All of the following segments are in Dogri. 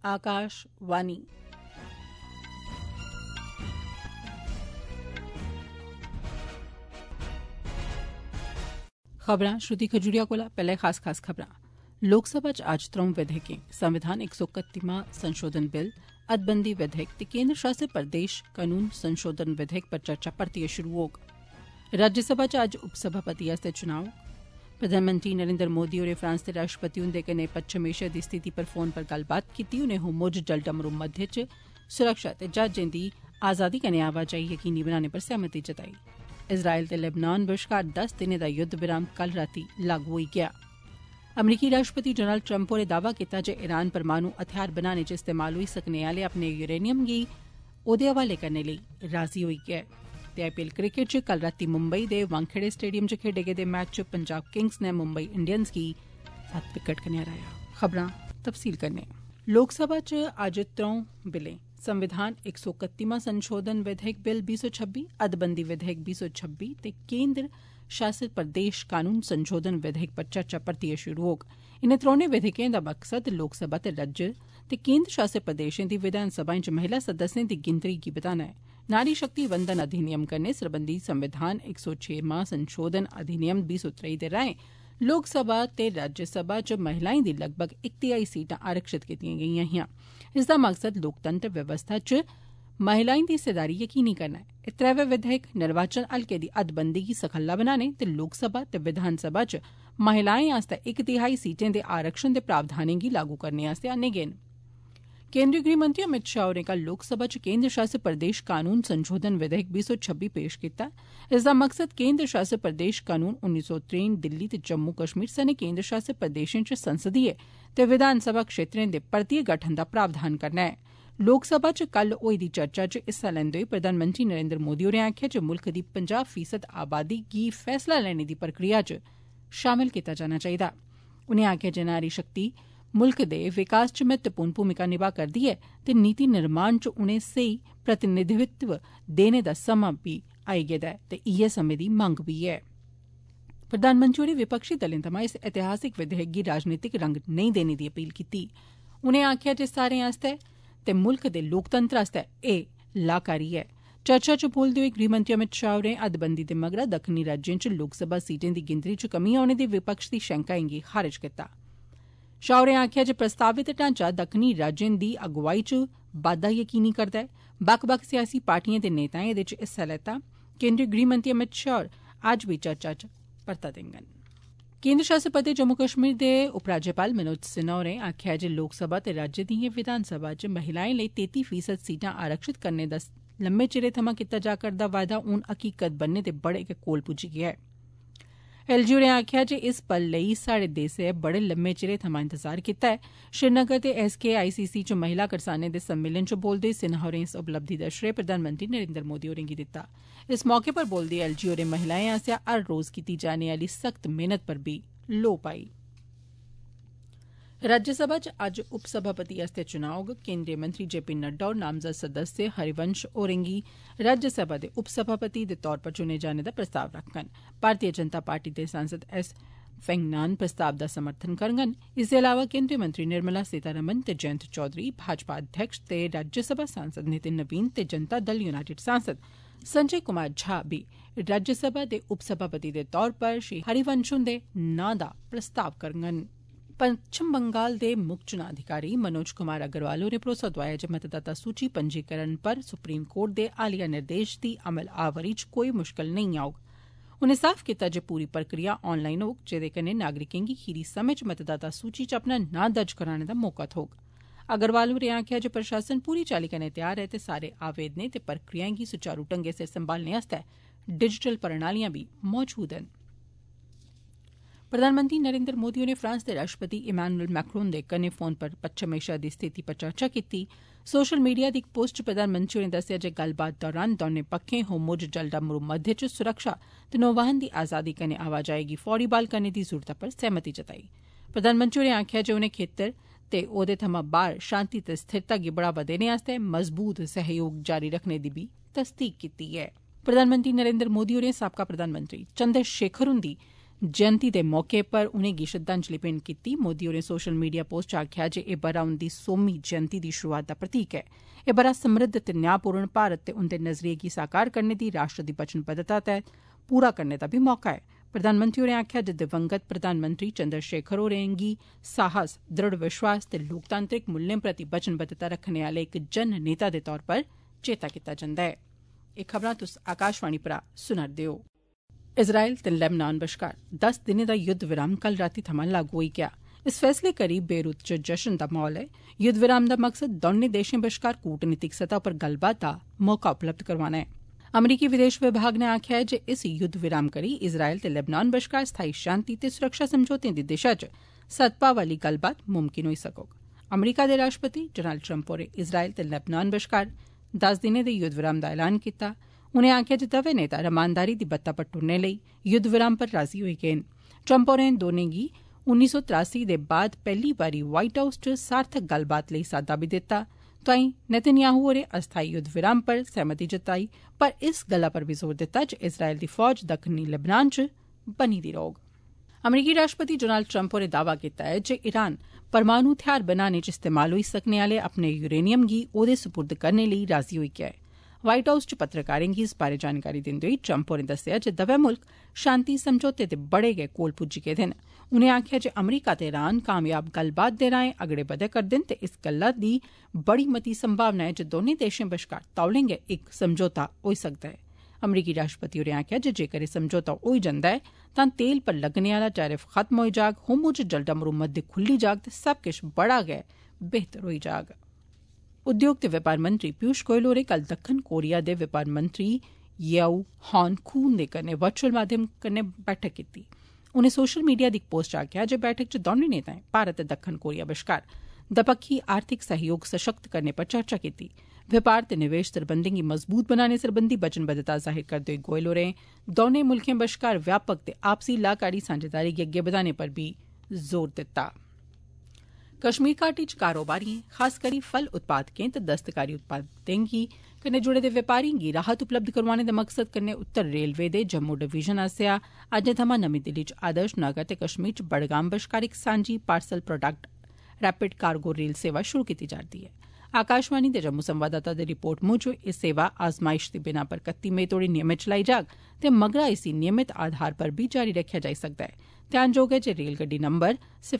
आकाशवाणी। खबरां श्रुति खजूरिया कोला। पैह्ले खास खबरां। लोकसभा च अज्ज त्रौं विधेयकें संविधान 131वां संशोधन बिल, हदबंदी विधेयक ते केन्द्र शासित प्रदेश कानून संशोधन विधेयक पर चर्चा परतियै शुरू होग। राज्यसभा च अज्ज उपसभापति आस्तै चुनाव। प्रधानमंत्री नरेन्द्र मोदी होरें फ्रांस दे राष्ट्रपति हुंदे कन्नै पच्छम एशिया दी स्थिति पर फोन पर गल्लबात कीती। उनें होर्मुज जलडा मरूमध्य च सुरक्षा ते जहाजें दी आजादी कन्नै आवाजाही यकीनी बनाने पर सहमति जताई। इजरायल ते लेबनान बश्कार 10 दिनें दा युद्ध विराम कल रातीं लागू होई गेआ। अमरीकी राष्ट्रपति डोनाल्ड ट्रंप होरें दावा कीता जे ईरान परमाणु हथियार बनाने च इस्तेमाल होई सकने आले अपने यूरेनियम गी ओदे हवाले करने लेई राजी होई गेआ ऐ। ते आईपीएल क्रिकेट च कल रातीं मुंबई दे वानखेड़े स्टेडियम च खेडे गेदे मैच च पंजाब किंग्स ने मुंबई इंडियंस गी 7 विकेट कन्नै हराया। खबरां तफसील कन्नै। लोकसभा च अज्ज त्रौं बिलें संविधान 131वां संशोधन विधेयक बिल 2026, हदबंदी विधेयक 2026 ते केन्द्र शासित प्रदेश कानून संशोधन विधेयक पर चर्चा परतियै शुरू होग। इनें त्रौनें विधेयकें दा मकसद लोकसभा ते राज्य ते केन्द्र शासित प्रदेशें दी विधानसभाएं च महिला सदस्यें दी गिनतरी गी बधाना ऐ। नारी शक्ति वंदन अधिनियम कन्नै सरबंधी संविधान 106वां संशोधन अधिनियम 2023 दे राएं लोकसभा ते राज्यसभा च महिलाएं दी लगभग 1/3 सीटां आरक्षित कीतियां गेईयां हियां। इसदा मकसद लोकतंत्र व्यवस्था च महिलाएं दी हिस्सेदारी यकीनी करना ऐ। एह् त्रैवे विधेयक निर्वाचन हल्के दी हदबंदी गी सखल्ला बनाने ते लोकसभा ते विधानसभा च महिलाएं आस्तै 1/3 सीटें दे आरक्षण दे प्रावधानें गी लागू करने आस्तै आन्ने गे न। केन्द्रीय गृहमंत्री अमित शाह होरें कल लोकसभा च केन्द्र शासित प्रदेश कानून संशोधन विधेयक 2026 पेश कीता। इसदा मकसद केन्द्र शासित प्रदेश कानून 1963 दिल्ली ते जम्मू कश्मीर सने केन्द्र शासित प्रदेशें च संसदीय ते विधानसभा क्षेत्रें दे परतियै गठन दा प्रावधान करना ऐ। लोकसभा च कल होई दी चर्चा च हिस्सा लैंदे होई प्रधानमंत्री नरेन्द्र मोदी होरें आखेआ जे मुल्ख दी 50% आबादी गी फैसला लैने दी प्रक्रिया च शामल कीता जाना चाहिदा। उनें आखेआ जे नारी शक्ति मुल्ख दे विकास च महत्वपूर्ण भूमिका निभा करदी ऐ ते नीति निर्माण च उनें सेही प्रतिनिधित्व देने दा समां बी आई गेदा ऐ ते इयै समें दी मंग बी ऐ। प्रधानमंत्री होरें विपक्षी दलें थमां इस ऐतिहासिक विधेयक गी राजनीतिक रंग नेईं देने दी अपील कीती। उनें आखेआ जे सारें आस्तै ते मुल्ख दे लोकतंत्र आस्तै एह् लाहकारी ऐ। चर्चा च बोलदे होई गृहमंत्री अमित शाह होरें हदबंदी दे मगरा दक्खनी राज्यें च लोकसभा सीटें दी गिनतरी च कमी औने दी विपक्ष दी शैंकाएं गी खारिज कीता। शाह होरें आखेआ जे प्रस्तावित ढांचा दक्खनी राज्यें दी अगुवाई च बाद्दा यकीनी करदा ऐ। बक्ख बक्ख सियासी पार्टिएं दे नेताएं एह्दे च हिस्सा लैता। केन्द्रीय गृहमंत्री अमित शाह होर अज्ज बी चर्चा च परता देङन। केन्द्र शासित प्रदेश जम्मू कश्मीर दे उपराज्यपाल मनोज सिन्हा होरें आखेआ जे लोकसभा ते राज्य दिएं विधानसभा च महिलाएं लेई 33% सीटां आरक्षित करने दा लम्मे चिरै थमां कीता जा करदा वायदा हून हकीकत बनने दे बड़े गै कोल पुज्जी गेआ ऐ। एलजी होरें आखेआ जे इस पल लेई साढ़े देसै बड़े लम्मे चिरै थमां इंतजार कीता ऐ। श्रीनगर दे SKICC च महिला करसानें दे सम्मेलन च बोलदे होई सिन्हा होरें इस उपलब्धि दा श्रेय प्रधानमंत्री नरेन्द्र मोदी होरें गी दित्ता। इस मौके पर बोलदे होई एलजी होरें महिलाएं आसेआ हर रोज कीती जाने आह्ली सख्त मेहनत पर बी लोऽ पाई। राज्यसभा च अज्ज उपसभापति आस्तै चुनाव होग। केन्द्रीय मंत्री JP नड्डा होर नामजद सदस्य हरिवंश होरें गी राज्यसभा दे उपसभापति दे तौर पर चुने जाने दा प्रस्ताव रखङन। भारतीय जनता पार्टी दे सांसद S वेंगनान प्रस्ताव दा समर्थन करङन। इसदे अलावा केन्द्रीय मंत्री निर्मला सीतारमण ते जयंत चौधरी, भाजपा अध्यक्ष ते राज्यसभा सांसद नितिन नवीन ते जनता दल यूनाइटेड सांसद संजय कुमार झा बी राज्यसभा दे उपसभापति दे तौर पर श्री हरिवंश हुंदे नां दा प्रस्ताव करङन। पच्छम बंगाल दे मुक्ख चुनां अधिकारी मनोज कुमार अग्रवाल होरें भरोसा दोआया जे मतदाता सूची पंजीकरण पर सुप्रीम कोर्ट दे हालिया निर्देश दी अमल आवरी च कोई मुश्कल नेईं औग। उनें साफ कीता जे पूरी प्रक्रिया ऑनलाइन होग, जेदे कन्नै नागरिकें गी खीरी समें च मतदाता सूची च अपना नां दर्ज कराने दा मौका थ्होग। अग्रवाल होरें आखेआ जे प्रशासन पूरी चाल्ली कन्नै त्यार ऐ ते सारे आवेदनें ते प्रक्रियाएं गी सुचारू ढंगै सिर संभालने आस्तै डिजिटल प्रणालियां बी मौजूद न। प्रधानमंत्री नरेन्द्र मोदी होरें फ्रांस दे राष्ट्रपति इमैनुअल मैक्रोन दे कन्नै फोन पर पच्छम एशिया दी स्थिति पर चर्चा कीती। सोशल मीडिया दी इक पोस्ट च प्रधानमंत्री होरें दस्सेआ जे गल्लबात दौरान दौनें पक्खें होर्मुज जलडा मरूमध्य च सुरक्षा ते नौवाहन दी आजादी कन्नै आवाजाही गी फौरी ब्हाल करने दी जरूरता पर सहमति जताई। प्रधानमंत्री होरें आखेआ जे उनें खेतर ते ओह्दे थमां बाह्र शांति ते स्थिरता गी बढ़ावा देने आस्तै मजबूत सहयोग जारी रखने दी बी तसदीक कीती ऐ। प्रधानमंत्री नरेन्द्र मोदी होरें साबका प्रधानमंत्री चंद्रशेखर हुंदी जयंती दे मौके पर उनेंगी श्रद्धांजलि भेंट कीती। मोदी होरें सोशल मीडिया पोस्ट च आखेआ जे एह् ब'रा उंदी 100मीं जयंती दी शुरुआत दा प्रतीक ऐ। एह् ब'रा समृद्ध ते न्यायपूर्ण भारत ते उंदे नज़रिये गी साकार करने दी राष्ट्र दी वचनबद्धता तैह्त पूरा करने दा बी मौका ऐ। प्रधानमंत्री होरें आखेआ जे दिवंगत प्रधानमंत्री चंद्रशेखर होरें गी साहस, दृढ़ विश्वास ते लोकतांत्रिक मूल्यें प्रति वचनबद्धता रक्खने आले इक जन नेता दे तौर पर चेता कीता जंदा ऐ। एह् खबरां तुस आकाशवाणी परा सुना'रदे ओ। इजरायल ते लेबनान बश्कार 10 दिनें दा युद्ध विराम कल रातीं थमां लागू होई गेआ। इस फैसले करी बेरूत च जश्न दा माहौल ऐ। युद्ध विराम दा मकसद दौनें देशें बश्कार कूटनीतिक सतह उप्पर गल्लबात दा मौका उपलब्ध करोआना ऐ। अमरीकी विदेश विभाग नै आखेआ ऐ जे इस युद्ध विराम करी इजरायल ते लेबनान बश्कार स्थायी शांति ते सुरक्षा समझौतें दी दिशा च सद्भाव आली गल्लबात मुमकिन होई सकोग। अमरीका दे राष्ट्रपति डोनाल्ड ट्रंप होरें इजरायल ते लेबनान बश्कार 10 दिनें दे युद्ध विराम दा ऐलान कीता। उनें आखेआ जे दवै नेता रमानदारी दी बत्ता पर टुरने लेई युद्ध विराम पर राजी होई गे न। ट्रंप होरें दौनें गी 1983 दे बाद पैह्ली बारी व्हाइट हाउस च सार्थक गल्लबात लेई साद्दा बी दित्ता। तोआईं नेतन्याहू होरें अस्थायी युद्ध विराम पर सहमति जताई, पर इस गल्ला पर बी जोर दित्ता जे इजरायल दी फौज दक्खनी लेबनान च बनी दी रौह्ग। अमरीकी राष्ट्रपति डोनाल्ड ट्रंप होरें दावा कीता ऐ जे ईरान परमाणु हथियार बनाने च इस्तेमाल होई सकने आले अपने यूरेनियम गी ओह्दे सुपुर्द करने लेई राजी होई गेआ ऐ। व्हाइट हाउस च पत्रकारें गी इस बारै जानकारी दिंदे होई ट्रंप होरें दस्सेआ जे दवै मुल्ख शांति समझौते दे बड़े गै कोल पुज्जी गेदे न। उनें आखेआ जे अमरीका ते ईरान कामयाब गल्लबात दे राएं अगड़े बधै करदे न ते इस गल्ला दी बड़ी मती संभावना ऐ जे दौनें देशें बश्कार तौले गै इक समझौता होई सकदा ऐ। अमरीकी राष्ट्रपति होरें आखेआ जे जेकर एह् समझौता होई जंदा ऐ तां तेल पर लग्गने आला टैरिफ खत्म होई जाग, होर्मुज जलदा मरूमत खुल्ली जाग ते सब किश बड़ा गै बेहतर होई जाग। उद्योग ते व्यापार मंत्री पीयूष गोयल होरें कल दक्खन कोरिया दे व्यापार मंत्री येऊ हान खून दे कन्नै वर्चुअल माध्यम कन्नै बैठक कीती। उनें सोशल मीडिया दी इक पोस्ट च आखेआ जे बैठक च दौनें नेताएं भारत ते दक्खन कोरिया बश्कार दपक्खी आर्थिक सहयोग सशक्त करने पर चर्चा कीती। व्यापार ते निवेश सरबंधें गी मजबूत बनाने सरबंधी वचनबद्धता जाहिर करदे होई गोयल होरें दौनें मुल्खें बश्कार व्यापक ते आपसी लाहकारी सांझेदारी गी अग्गै बधाने पर बी जोर दित्ता। कश्मीर घाटी च कारोबारिएं, खास करी फल उत्पादकें ते दस्तकारी उत्पादें गी कन्नै जुड़े दे व्यापारिएं गी राहत उपलब्ध करोआने दे मकसद कन्नै उत्तर रेलवे दे जम्मू डिवीजन आसेआ अज्जै थमां नमीं दिल्ली च आदर्श नगर ते कश्मीर च बडगाम बश्कार इक सांझी parcel product rapid cargo rail सेवा शुरू कीती जा'रदी ऐ। आकाशवाणी दे जम्मू संवाददाता दी रिपोर्ट मूजब एह् सेवा आजमाइश दी बिनाह पर 31 मई तोड़ी नियमित चलाई जाग ते मगरा इसी नियमित आधार पर बी जारी रक्खेआ जाई सकदा ऐ। ध्यानजोग ऐ जे रेलगड्डी नंबर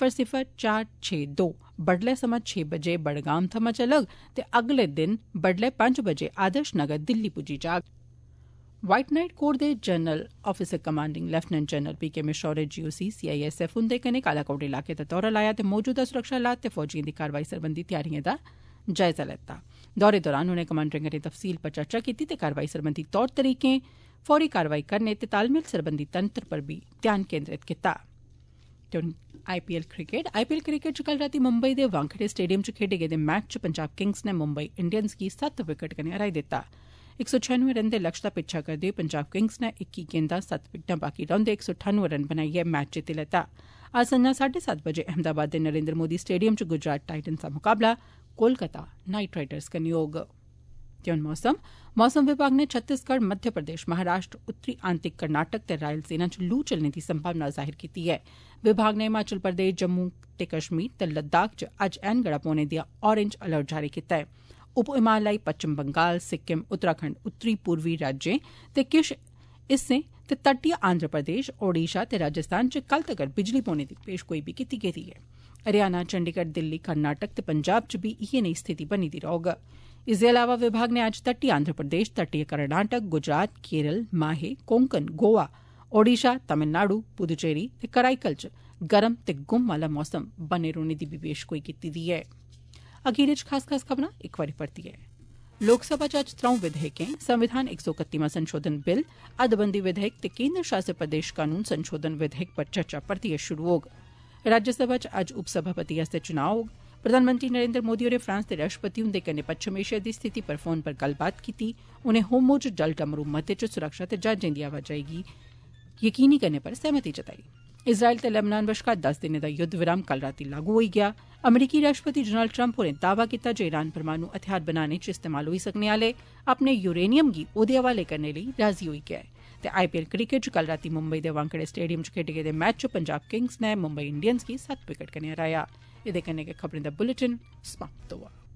00462 बडलै समां 6 बजे बडगाम थमां चलग ते अगले दिन बडलै 5 बजे आदर्श नगर दिल्ली पुज्जी जाग। व्हाइट नाइट कोर दे general officer commanding lieutenant general P K Mishra होरें जीओसी सीआईएसएफ हुंदे कन्नै कालाकोट इलाके दा दौरा लाया ते मौजूदा सुरक्षा हालात ते फौजिएं दी कारवाई सरबंधी तैयारिएं दा जायजा लैता। दौरे दौरान उनें कमांडरें कन्नै तफसील पर चर्चा कीती ते कारवाई सरबंधी तौर तरीकें, फौरी कारवाई करने ते तालमेल सरबंधी तंत्र पर बी ध्यान केंद्रित कीता। आईपीएल क्रिकेट च कल रातीं मुंबई दे वानखेड़े स्टेडियम च खेडे गेदे मैच च पंजाब किंग्स नै मुंबई इंडियन्स गी 7 विकेट कन्नै हराई दित्ता। 196 रन दे लक्ष्य दा पिच्छा करदे होई पंजाब किंग्स नै 21 गेंदां 7 विकेटां बाकी रौंदे 198 रन बनाइयै मैच जित्ती लैता। अज्ज संञा 7:30 बजे अहमदाबाद दे नरेंद्र मोदी स्टेडियम च गुजरात टाइटन्स दा मुकाबला कोलकाता नाइट राइडर्स कन्नै होग। मौसम विभाग ने छत्तीसगढ़, मध्य प्रदेश, महाराष्ट्र, उत्तरी आंतरिक कर्नाटक ते रायलसीना च लू चलने दी संभावना जाहिर कीती ऐ। विभाग ने हिमाचल प्रदेश, जम्मू ते कश्मीर ते लद्दाख च अज्ज ऐनगड़ा पौने दा ऑरेंज अलर्ट जारी कीता ऐ। उप हिमालयी पच्छम बंगाल, सिक्किम, उत्तराखंड, उत्तरी पूर्वी राज्यें ते किश हिस्सें ते तटीय आंध्र प्रदेश, ओडिशा ते राजस्थान च कल तगर बिजली पौने दी पेशगोई बी कीती गेदी ऐ। हरियाणा, चंडीगढ़, दिल्ली, कर्नाटक ते पंजाब च बी इयै नेही स्थिति बनी दी रौह्ग। इसदे अलावा विभाग ने अज्ज तटीय आंध्र प्रदेश, तटीय कर्नाटक, गुजरात, केरल, माहे, कोंकण, गोवा, ओडिशा, तमिलनाडु, पुदुचेरी ते कराईकल च गर्म ते गुम आला मौसम बने रौह्ने दी बी पेशगोई कीती दी ऐ। अखीर च खास खबरां इक बारी परतियै। लोकसभा च अज्ज त्रौं विधेयकें, संविधान 131वां संशोधन बिल, हदबंदी विधेयक ते केंद्र शासित प्रदेश कानून संशोधन विधेयक पर चर्चा परतियै शुरू होग। राज्यसभा च अज्ज उपसभापति आस्तै चुनाव होग। प्रधानमंत्री नरेंद्र मोदी होरें फ्रांस दे राष्ट्रपति हुंदे कन्नै पच्छम एशिया दी स्थिति पर फोन पर गल्लबात कीती। उनें होर्मुज जलडमरू मते च सुरक्षा ते जहाजें दी आवाजाही गी यकीनी करने पर सहमति जताई। इजरायल ते लेबनान बश्कार 10 दिनें दा युद्ध विराम कल रातीं लागू होई गेआ। अमरीकी राष्ट्रपति डोनाल्ड ट्रंप होरें दावा कीता जे ईरान परमाणु हथियार बनाने च इस्तेमाल होई सकने आले अपने यूरेनियम गी ओह्दे हवाले करने लेई राजी होई गेआ ऐ। ते IPL क्रिकेट च कल रातीं मुंबई दे वानखेड़े स्टेडियम च खेड्डे गेदे मैच च पंजाब किंग्स नै मुंबई इंडियंस गी 7 विकेट कन्नै हराया। एह्दे कन्नै गै खबरें दा बुलेटिन समाप्त होआ।